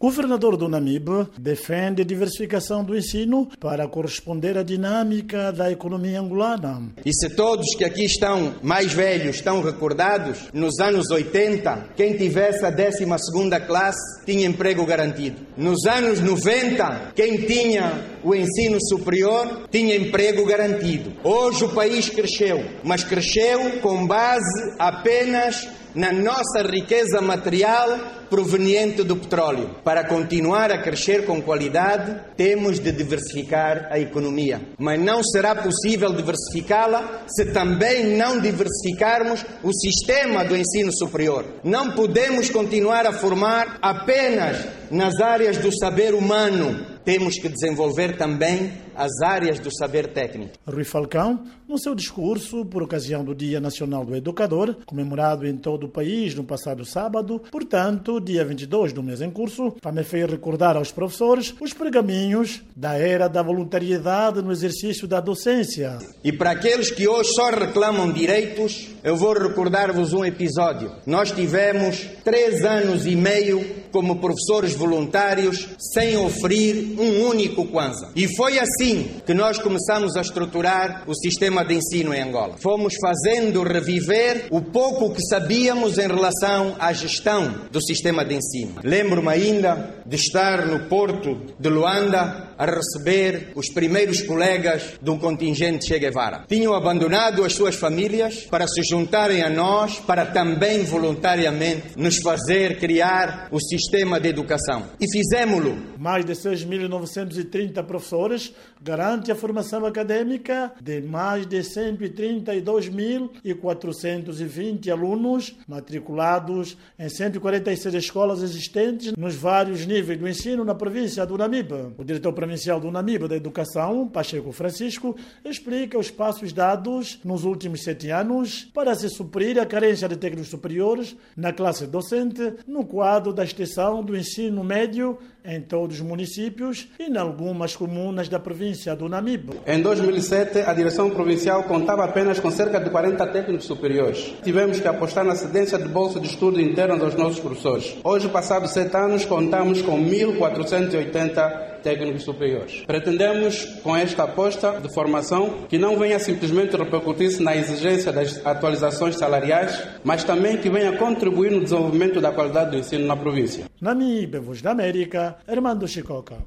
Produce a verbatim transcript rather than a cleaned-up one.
O governador do Namibe defende a diversificação do ensino para corresponder à dinâmica da economia angolana. E se todos que aqui estão mais velhos estão recordados, nos anos oitenta, quem tivesse a décima segunda classe tinha emprego garantido. Nos anos noventa, quem tinha o ensino superior tinha emprego garantido. Hoje o país cresceu, mas cresceu com base apenas na nossa riqueza material proveniente do petróleo. Para continuar a crescer com qualidade, temos de diversificar a economia. Mas não será possível diversificá-la se também não diversificarmos o sistema do ensino superior. Não podemos continuar a formar apenas nas áreas do saber humano. Temos que desenvolver também as áreas do saber técnico. Rui Falcão, no seu discurso por ocasião do Dia Nacional do Educador, comemorado em todo o país no passado sábado, portanto, dia vinte e dois do mês em curso, também fez recordar aos professores os pergaminhos da era da voluntariedade no exercício da docência. E para aqueles que hoje só reclamam direitos, eu vou recordar-vos um episódio. Nós tivemos três anos e meio como professores voluntários sem oferir um único kwanza. E foi assim que nós começamos a estruturar o sistema de ensino em Angola. Fomos fazendo reviver o pouco que sabíamos em relação à gestão do sistema de ensino. Lembro-me ainda de estar no porto de Luanda a receber os primeiros colegas de um contingente Che Guevara. Tinham abandonado as suas famílias para se juntarem a nós, para também voluntariamente nos fazer criar o sistema de educação. E fizemos-lo. Mais de seis mil novecentos e trinta professores garante a formação acadêmica de mais de cento e trinta e dois mil quatrocentos e vinte alunos matriculados em cento e quarenta e seis escolas existentes nos vários níveis do ensino na província do Namibe. O diretor provincial do Namibe da Educação, Pacheco Francisco, explica os passos dados nos últimos sete anos para se suprir a carência de técnicos superiores na classe docente no quadro da extensão do ensino médio em todos os municípios e em algumas comunas da província do Namibe. Em dois mil e sete, a direção provincial contava apenas com cerca de quarenta técnicos superiores. Tivemos que apostar na cedência de bolsa de estudo internos aos nossos professores. Hoje, passados sete anos, contamos com mil quatrocentos e oitenta técnicos superiores. Pretendemos, com esta aposta de formação, que não venha simplesmente repercutir-se na exigência das atualizações salariais, mas também que venha contribuir no desenvolvimento da qualidade do ensino na província. Namibe, Voz da América, Armando Chicoca.